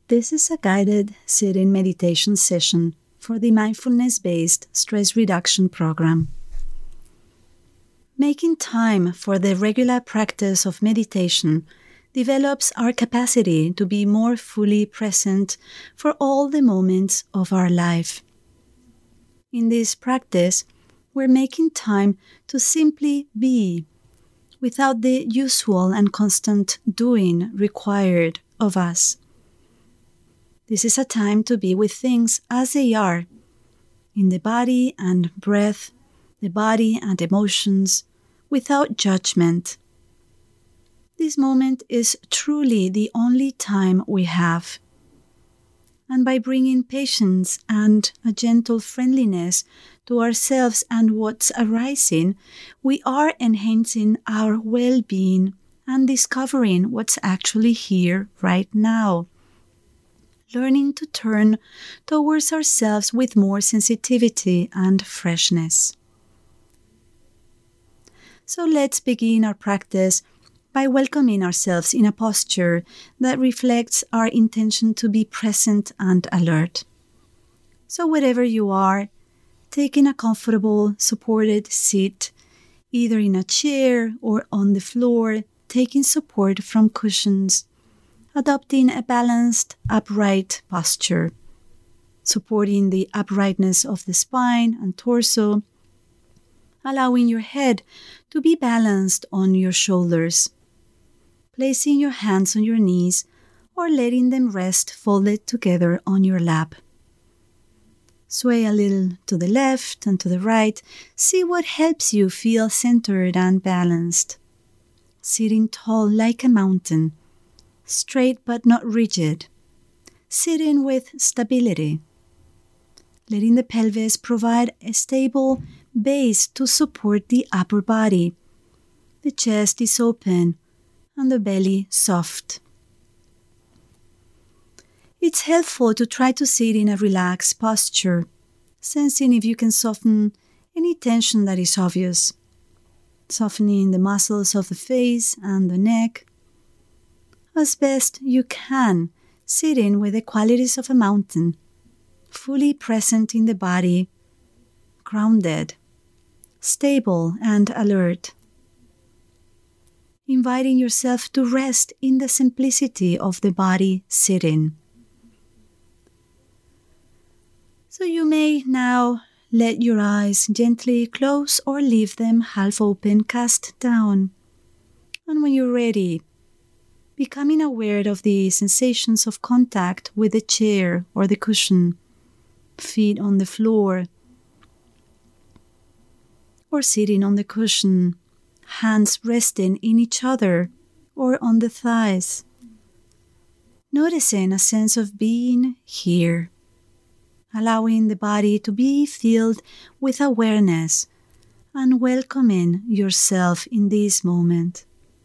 This is a guided sitting meditation session for the mindfulness-based stress reduction program. Making time for the regular practice of meditation develops our capacity to be more fully present for all the moments of our life. In this practice, we're making time to simply be, without the usual and constant doing required of us. This is a time to be with things as they are, in the body and breath, the body and emotions, without judgment. This moment is truly the only time we have. And by bringing patience and a gentle friendliness to ourselves and what's arising, we are enhancing our well-being and discovering what's actually here right now. Learning to turn towards ourselves with more sensitivity and freshness. So let's begin our practice by welcoming ourselves in a posture that reflects our intention to be present and alert. So wherever you are, taking a comfortable, supported seat, either in a chair or on the floor, taking support from cushions, adopting a balanced, upright posture, supporting the uprightness of the spine and torso, allowing your head to be balanced on your shoulders, placing your hands on your knees or letting them rest folded together on your lap. Sway a little to the left and to the right. See what helps you feel centered and balanced. Sitting tall like a mountain, straight but not rigid. Sitting with stability. Letting the pelvis provide a stable base to support the upper body. The chest is open and the belly soft. It's helpful to try to sit in a relaxed posture, sensing if you can soften any tension that is obvious. Softening the muscles of the face and the neck. As best you can, sitting with the qualities of a mountain, fully present in the body, grounded, stable and alert. Inviting yourself to rest in the simplicity of the body sitting. So you may now let your eyes gently close or leave them half open, cast down. And when you're ready, becoming aware of the sensations of contact with the chair or the cushion, feet on the floor, or sitting on the cushion, hands resting in each other or on the thighs. Noticing a sense of being here, allowing the body to be filled with awareness and welcoming yourself in this moment.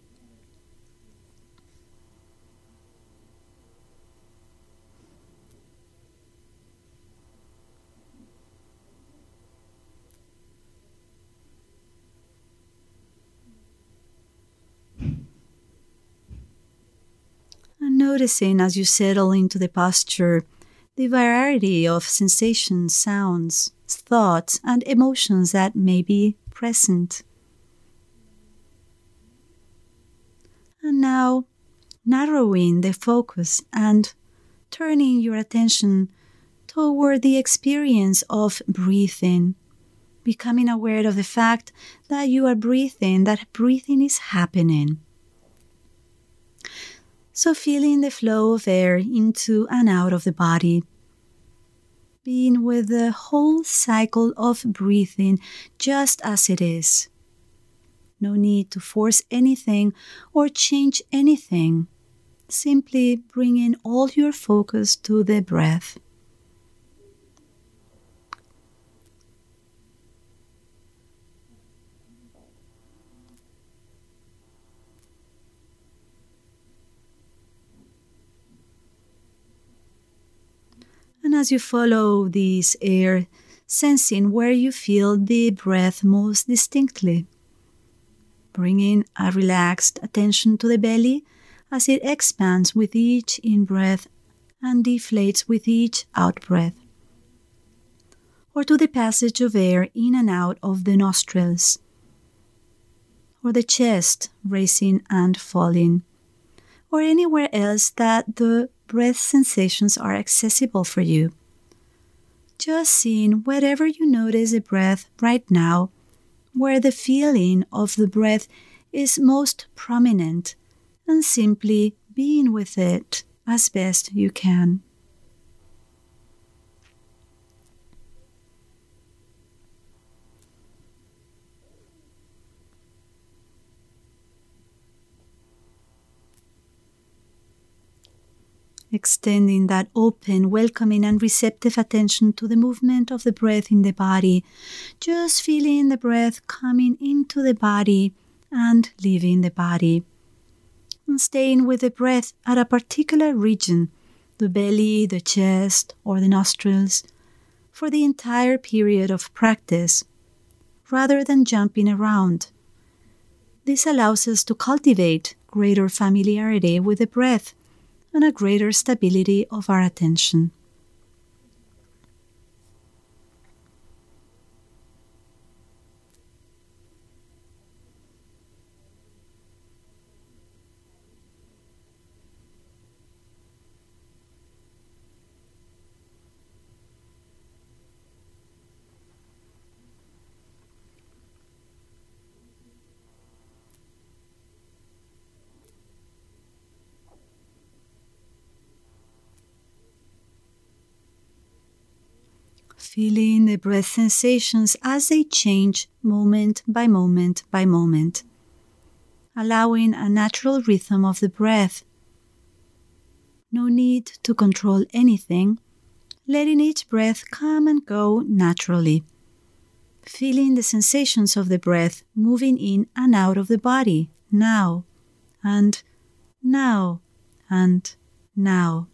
Noticing as you settle into the posture, the variety of sensations, sounds, thoughts, and emotions that may be present. And now, narrowing the focus and turning your attention toward the experience of breathing, becoming aware of the fact that you are breathing, that breathing is happening. So feeling the flow of air into and out of the body. Being with the whole cycle of breathing just as it is. No need to force anything or change anything. Simply bringing all your focus to the breath. And as you follow this air, sensing where you feel the breath most distinctly. Bringing a relaxed attention to the belly as it expands with each in-breath and deflates with each out-breath, or to the passage of air in and out of the nostrils, or the chest raising and falling, or anywhere else that the breath sensations are accessible for you. Just seeing wherever you notice a breath right now, where the feeling of the breath is most prominent, and simply being with it as best you can. Extending that open, welcoming, and receptive attention to the movement of the breath in the body, just feeling the breath coming into the body and leaving the body. And staying with the breath at a particular region, the belly, the chest, or the nostrils, for the entire period of practice, rather than jumping around. This allows us to cultivate greater familiarity with the breath and a greater stability of our attention. Feeling the breath sensations as they change moment by moment by moment, allowing a natural rhythm of the breath. No need to control anything, letting each breath come and go naturally. Feeling the sensations of the breath moving in and out of the body, now, and now, and now.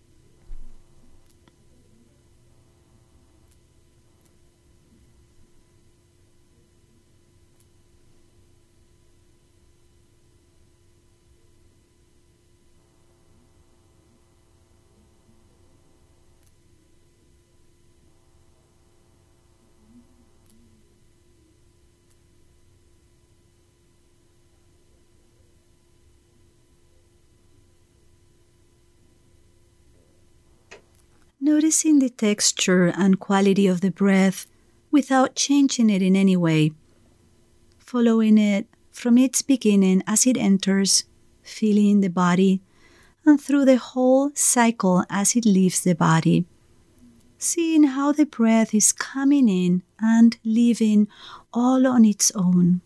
Noticing the texture and quality of the breath without changing it in any way. Following it from its beginning as it enters, feeling the body, and through the whole cycle as it leaves the body. Seeing how the breath is coming in and leaving all on its own.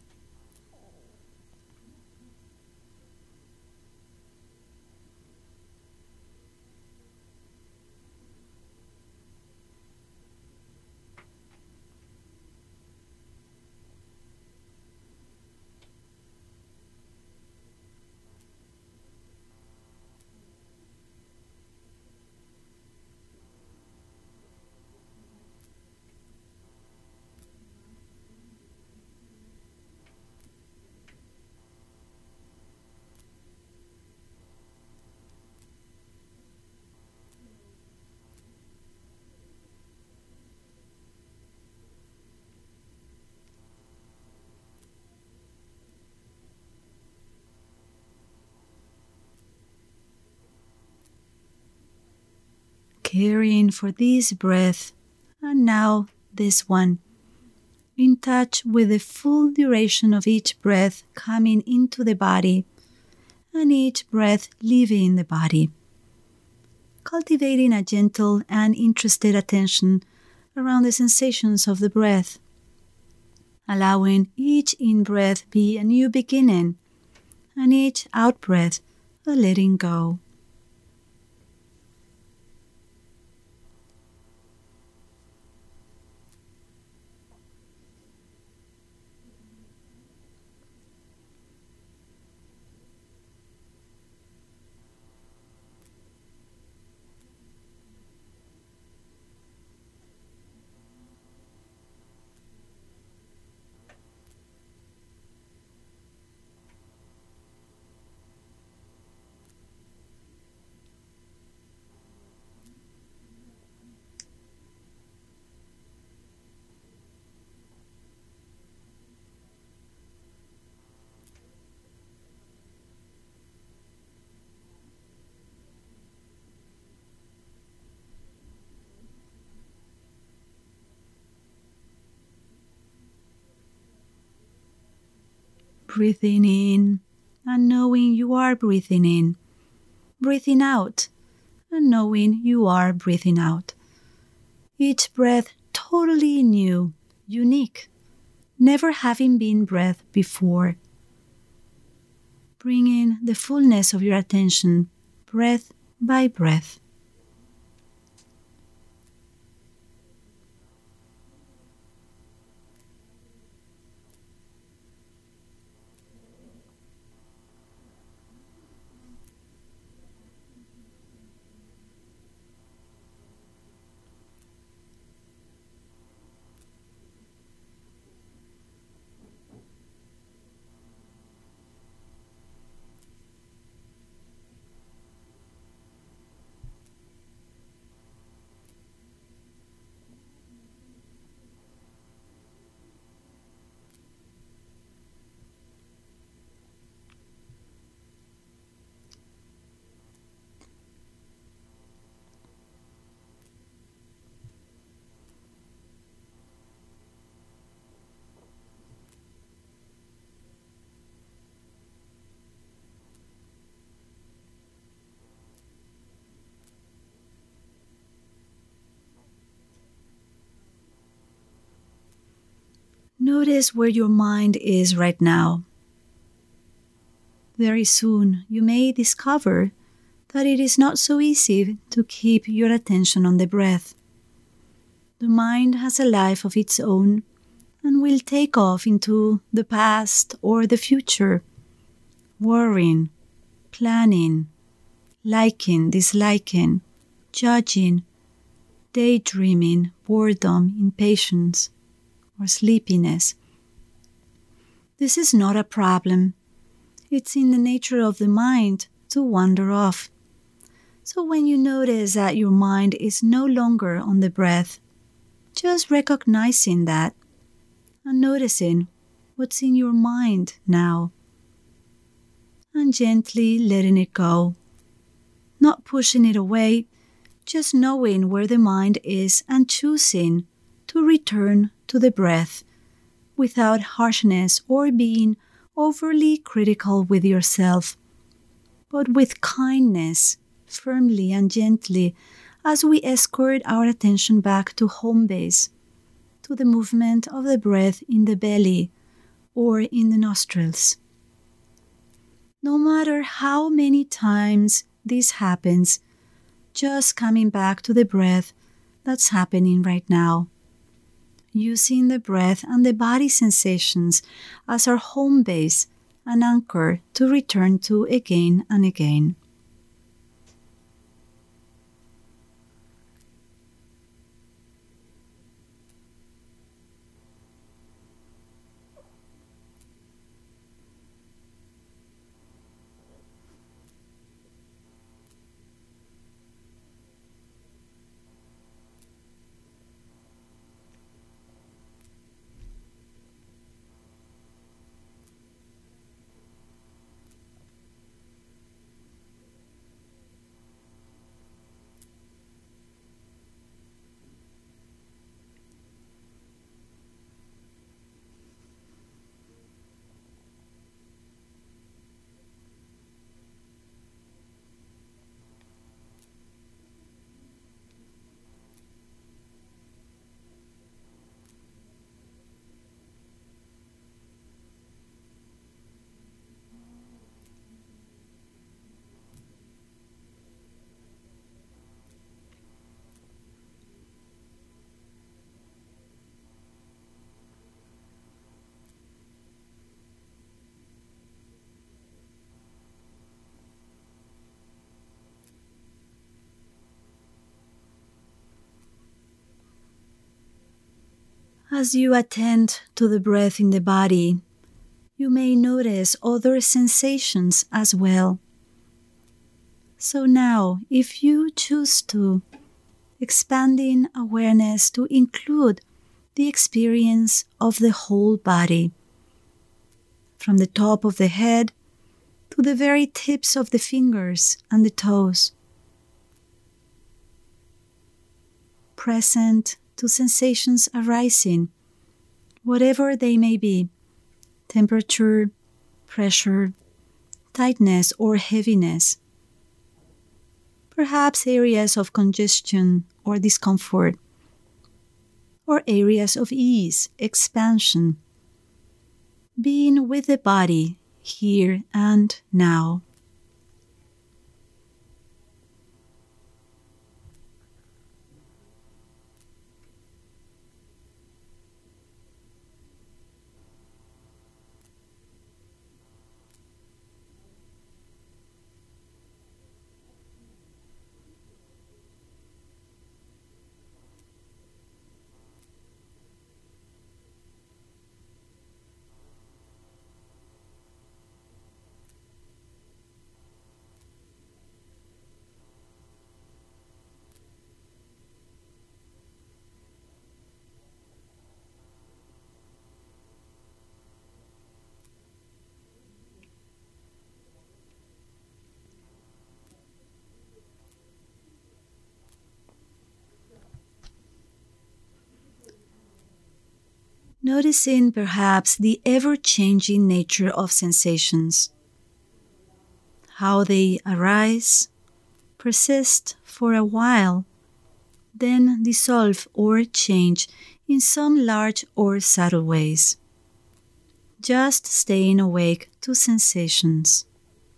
Caring for this breath, and now this one, in touch with the full duration of each breath coming into the body and each breath leaving the body. Cultivating a gentle and interested attention around the sensations of the breath, allowing each in-breath be a new beginning and each out-breath a letting go. Breathing in and knowing you are breathing in. Breathing out and knowing you are breathing out. Each breath totally new, unique, never having been breath before. Bringing the fullness of your attention, breath by breath. Notice where your mind is right now. Very soon you may discover that it is not so easy to keep your attention on the breath. The mind has a life of its own and will take off into the past or the future, worrying, planning, liking, disliking, judging, daydreaming, boredom, impatience, or sleepiness. This is not a problem. It's in the nature of the mind to wander off. So when you notice that your mind is no longer on the breath, just recognizing that and noticing what's in your mind now and gently letting it go, not pushing it away, just knowing where the mind is and choosing to return to the breath without harshness or being overly critical with yourself, but with kindness, firmly and gently, as we escort our attention back to home base, to the movement of the breath in the belly or in the nostrils. No matter how many times this happens, just coming back to the breath that's happening right now. Using the breath and the body sensations as our home base and anchor to return to again and again. As you attend to the breath in the body, you may notice other sensations as well. So now, if you choose to, expanding awareness to include the experience of the whole body, from the top of the head to the very tips of the fingers and the toes, present to sensations arising, whatever they may be: temperature, pressure, tightness, or heaviness. Perhaps areas of congestion or discomfort, or areas of ease, expansion. Being with the body here and now. Noticing perhaps the ever-changing nature of sensations, how they arise, persist for a while, then dissolve or change in some large or subtle ways. Just staying awake to sensations.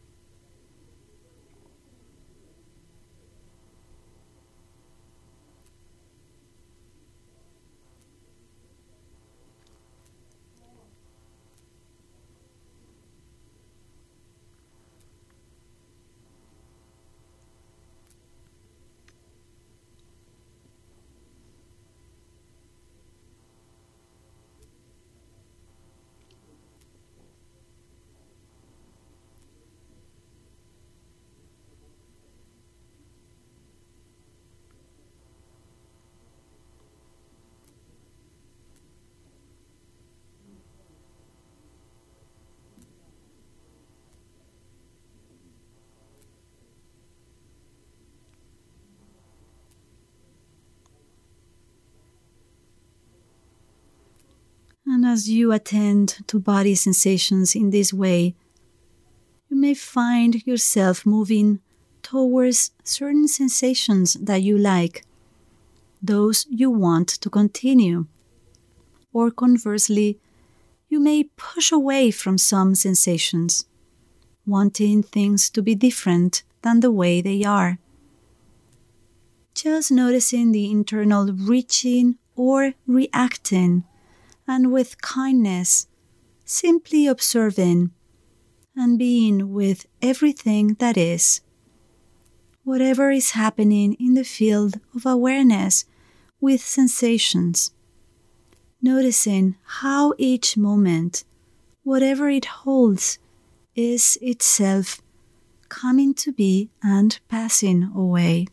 And as you attend to body sensations in this way, you may find yourself moving towards certain sensations that you like, those you want to continue. Or conversely, you may push away from some sensations, wanting things to be different than the way they are. Just noticing the internal reaching or reacting, and with kindness, simply observing and being with everything that is. Whatever is happening in the field of awareness with sensations, noticing how each moment, whatever it holds, is itself coming to be and passing away.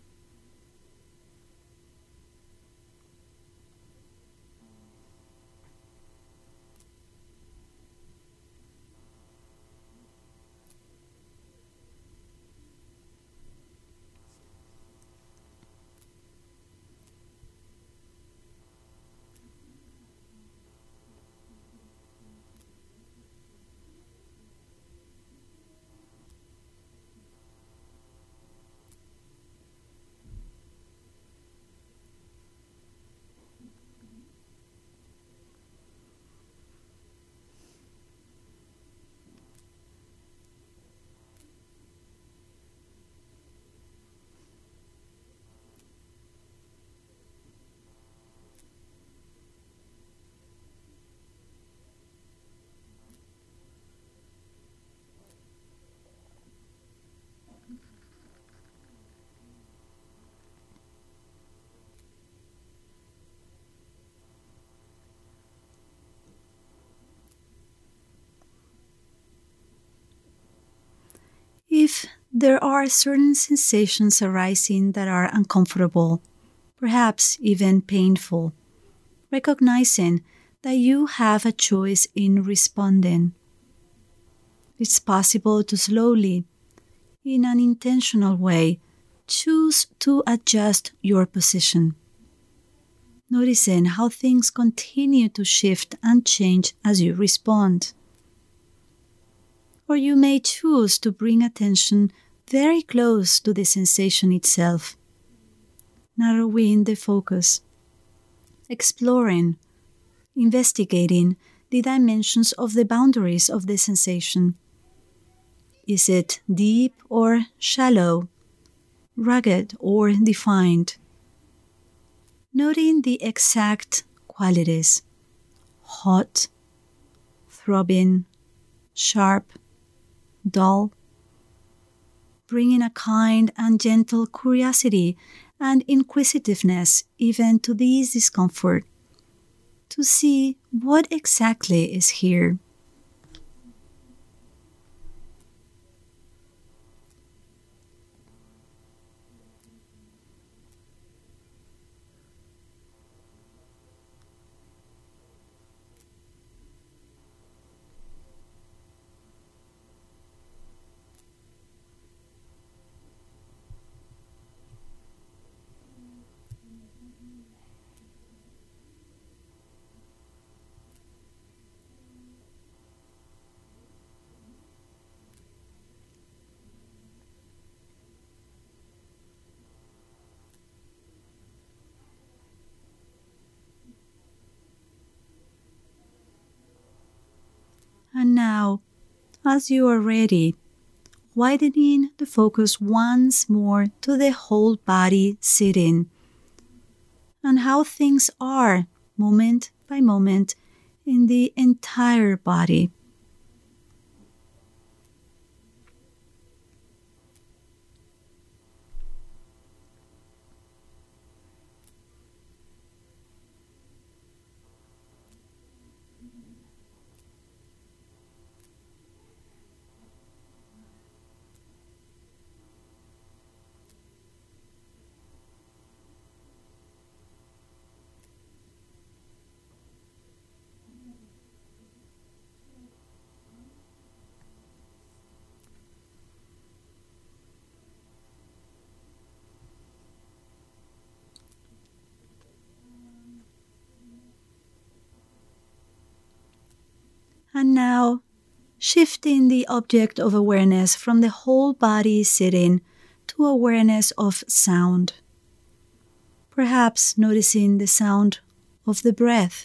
If there are certain sensations arising that are uncomfortable, perhaps even painful, recognizing that you have a choice in responding. It's possible to slowly, in an intentional way, choose to adjust your position, noticing how things continue to shift and change as you respond. Or you may choose to bring attention very close to the sensation itself, narrowing the focus, exploring, investigating the dimensions of the boundaries of the sensation. Is it deep or shallow, rugged or defined? Noting the exact qualities: hot, throbbing, sharp, dull, bringing a kind and gentle curiosity and inquisitiveness even to this discomfort, to see what exactly is here. And now, as you are ready, widening the focus once more to the whole body sitting, and how things are moment by moment in the entire body. And now, shifting the object of awareness from the whole body sitting to awareness of sound. Perhaps noticing the sound of the breath,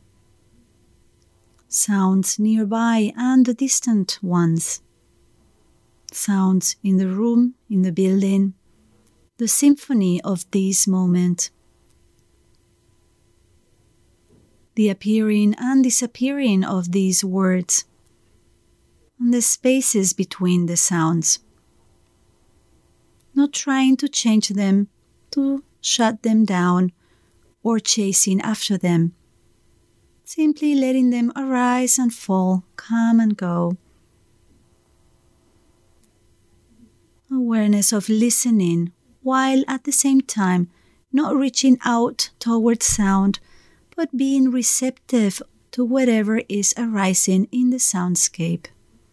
sounds nearby and the distant ones, sounds in the room, in the building, the symphony of this moment, the appearing and disappearing of these words, and the spaces between the sounds. Not trying to change them, to shut them down, or chasing after them. Simply letting them arise and fall, come and go. Awareness of listening, while at the same time not reaching out towards sound, but being receptive to whatever is arising in the soundscape.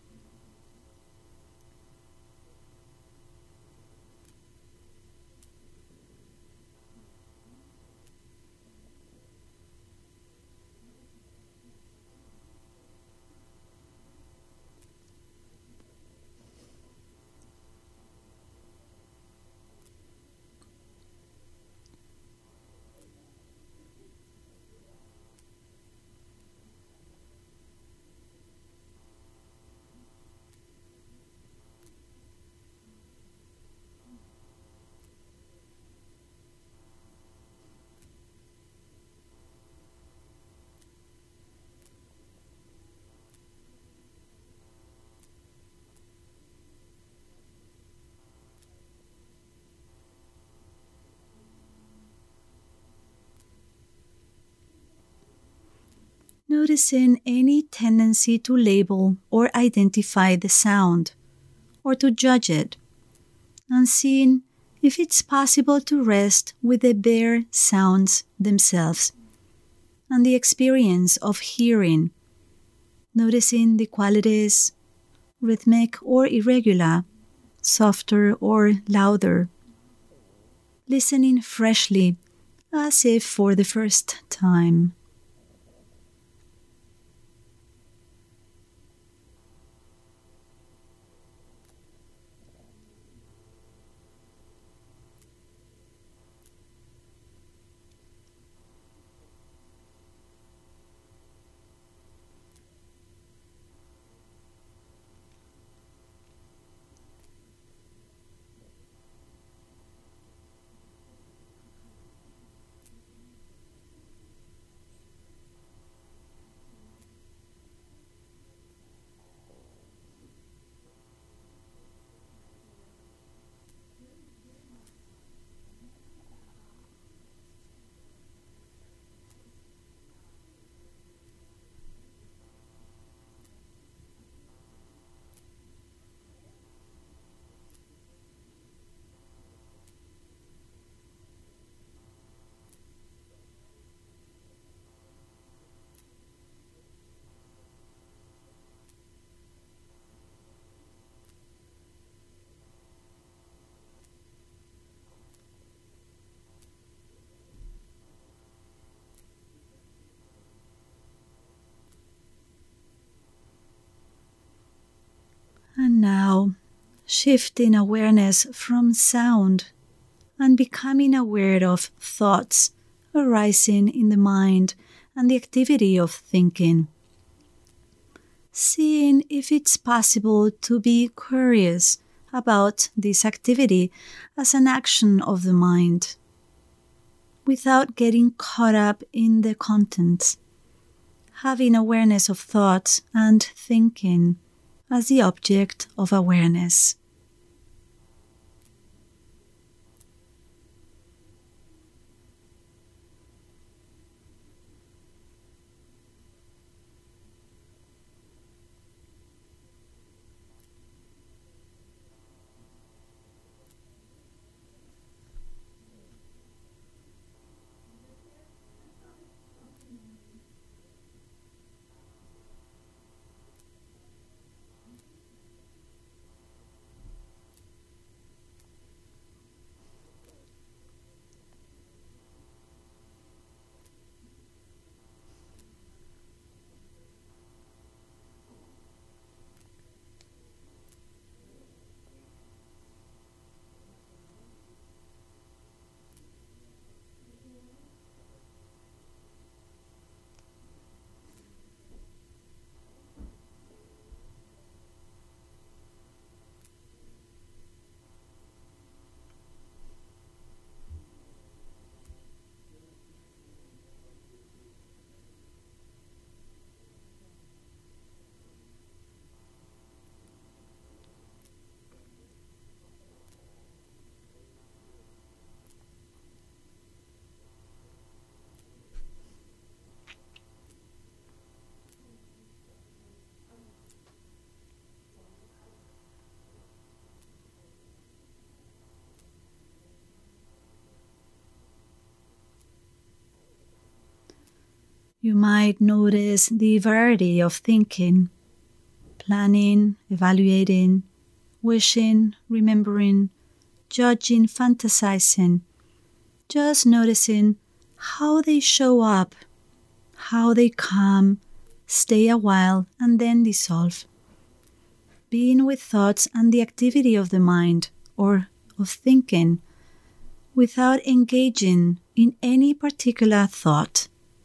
Noticing any tendency to label or identify the sound, or to judge it, and seeing if it's possible to rest with the bare sounds themselves, and the experience of hearing, noticing the qualities, rhythmic or irregular, softer or louder, listening freshly, as if for the first time. shifting awareness from sound and becoming aware of thoughts arising in the mind and the activity of thinking. Seeing if it's possible to be curious about this activity as an action of the mind, without getting caught up in the content, having awareness of thoughts and thinking as the object of awareness. You might notice the variety of thinking, planning, evaluating, wishing, remembering, judging, fantasizing, just noticing how they show up, how they come, stay a while, and then dissolve. Being with thoughts and the activity of the mind or of thinking without engaging in any particular thought.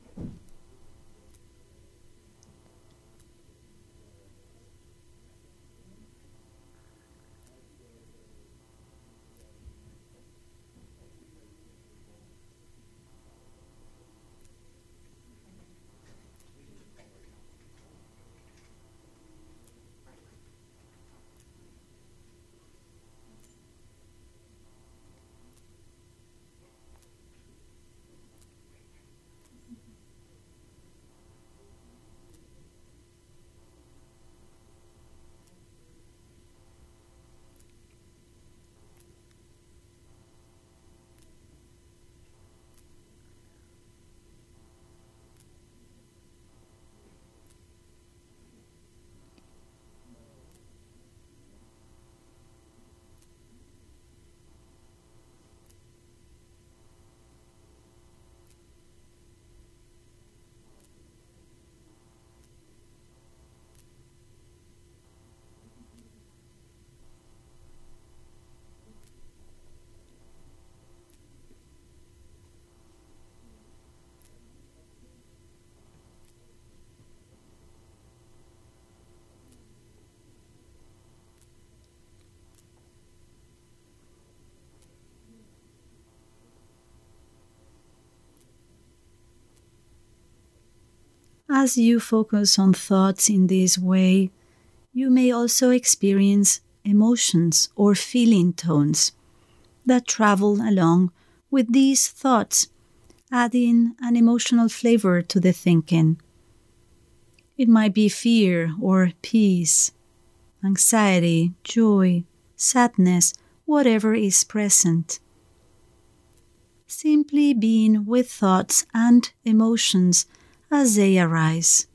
As you focus on thoughts in this way, you may also experience emotions or feeling tones that travel along with these thoughts, adding an emotional flavor to the thinking. It might be fear or peace, anxiety, joy, sadness, whatever is present. Simply being with thoughts and emotions as they arise.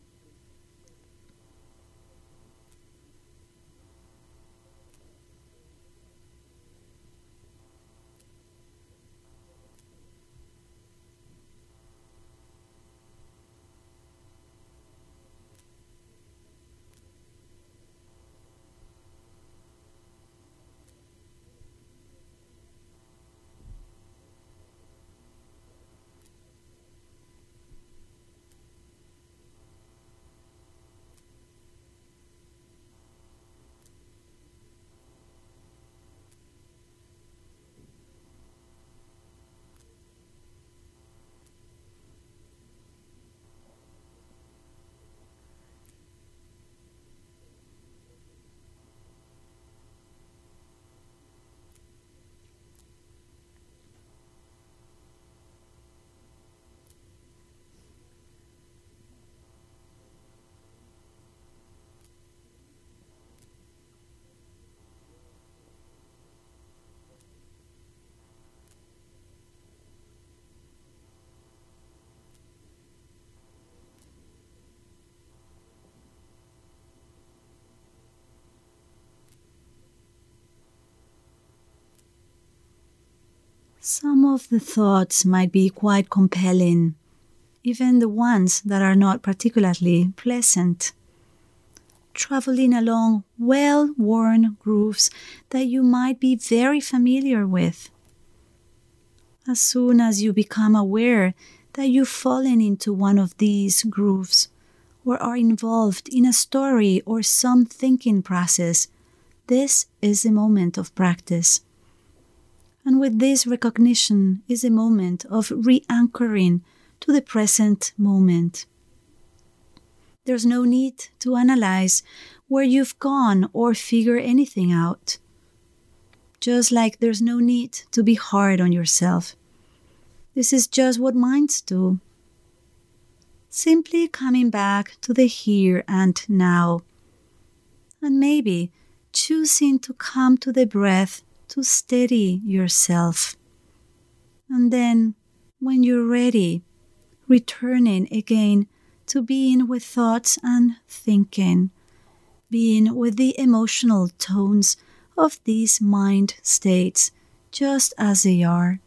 Some of the thoughts might be quite compelling, even the ones that are not particularly pleasant. Traveling along well-worn grooves that you might be very familiar with. As soon as you become aware that you've fallen into one of these grooves or are involved in a story or some thinking process, this is a moment of practice. And with this recognition is a moment of re-anchoring to the present moment. There's no need to analyze where you've gone or figure anything out. Just like there's no need to be hard on yourself. This is just what minds do. Simply coming back to the here and now. And maybe choosing to come to the breath to steady yourself. And then, when you're ready, returning again to being with thoughts and thinking, being with the emotional tones of these mind states just as they are.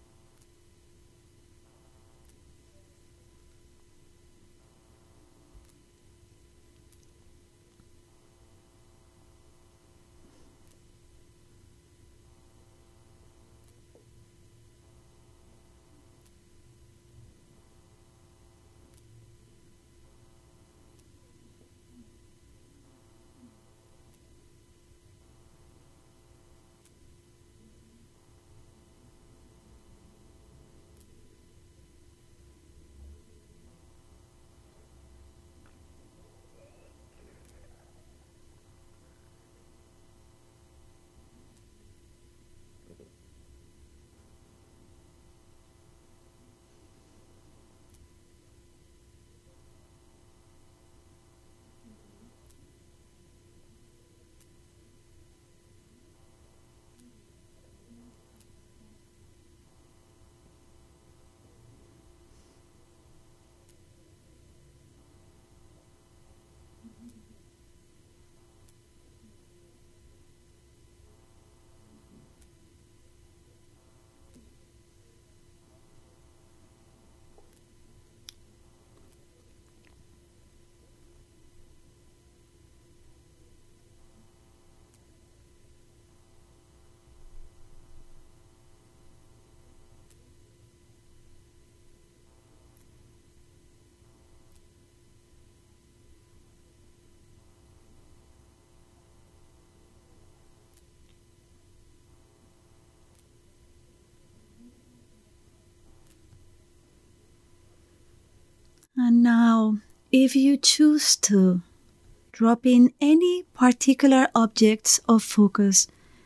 And now, if you choose to, drop in any particular objects of focus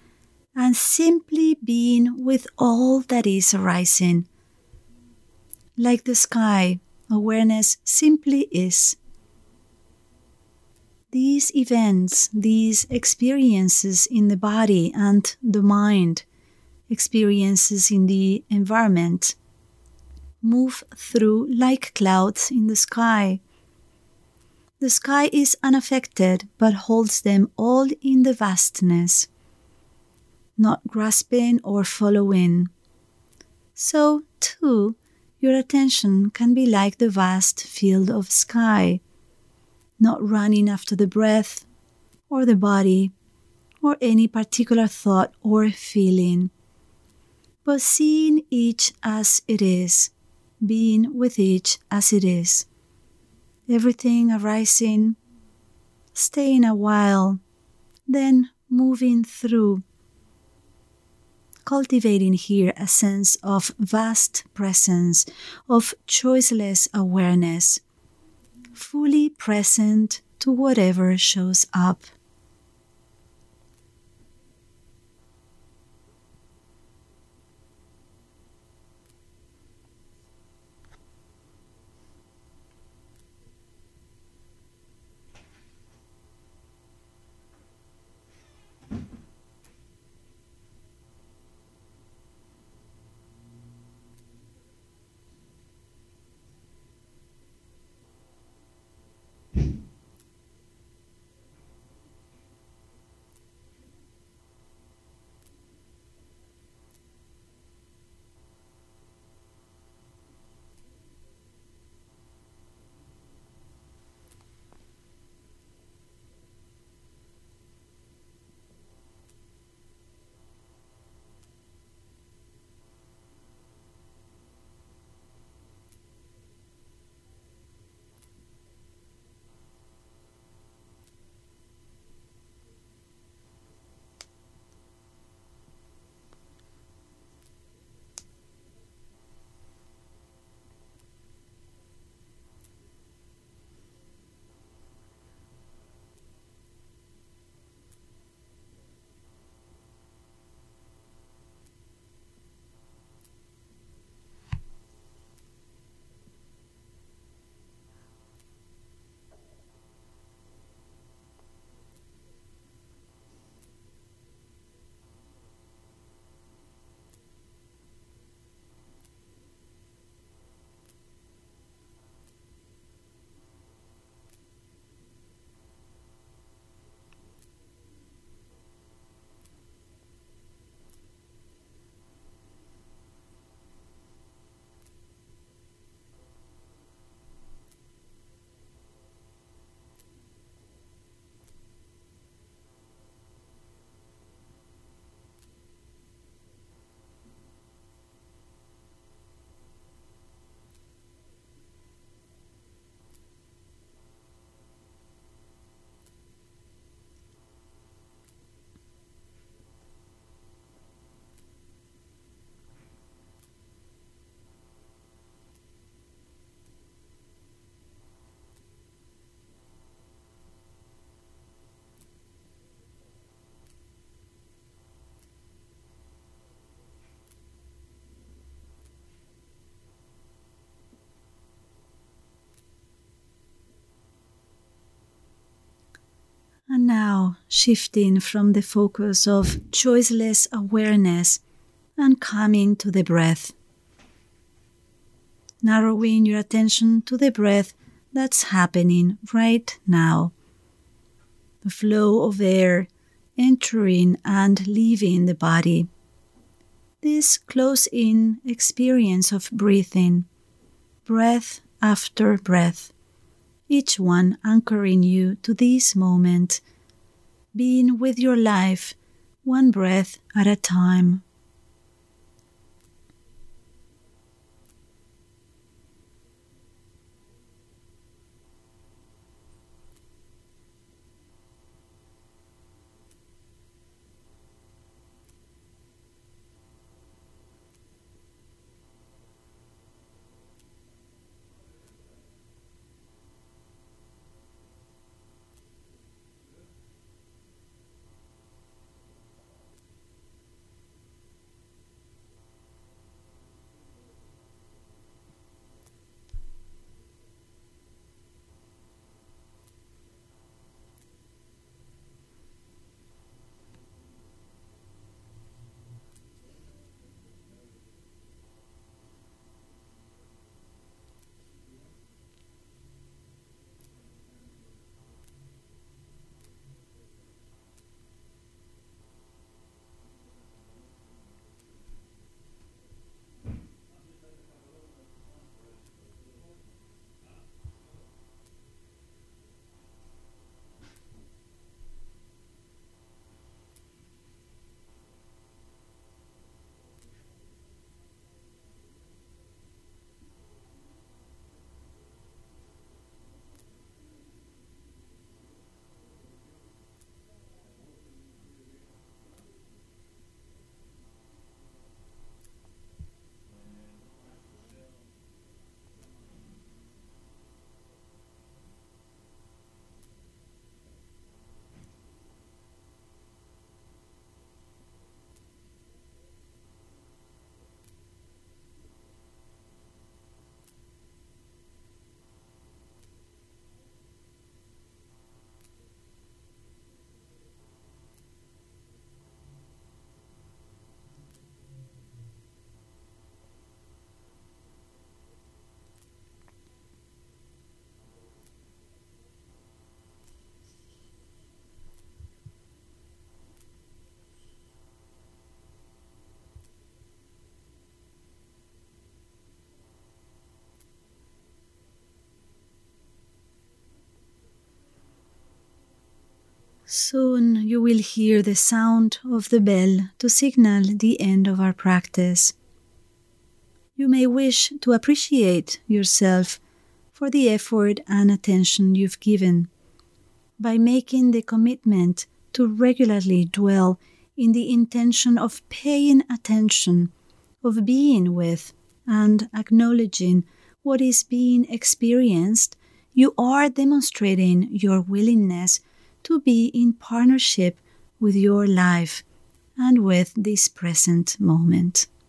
and simply being with all that is arising. Like the sky, awareness simply is. These events, these experiences in the body and the mind, experiences in the environment, move through like clouds in the sky. The sky is unaffected but holds them all in the vastness, not grasping or following. So, too, your attention can be like the vast field of sky, not running after the breath or the body or any particular thought or feeling, but seeing each as it is, being with each as it is. Everything arising, staying a while, then moving through, cultivating here a sense of vast presence, of choiceless awareness, fully present to whatever shows up. shifting from the focus of choiceless awareness and coming to the breath. Narrowing your attention to the breath that's happening right now. The flow of air entering and leaving the body. This close-in experience of breathing, breath after breath, each one anchoring you to this moment, being with your life one breath at a time. Soon you will hear the sound of the bell to signal the end of our practice. You may wish to appreciate yourself for the effort and attention you've given by making the commitment to regularly dwell in the intention of paying attention, of being with and acknowledging what is being experienced. You are demonstrating your willingness to be in partnership with your life and with this present moment.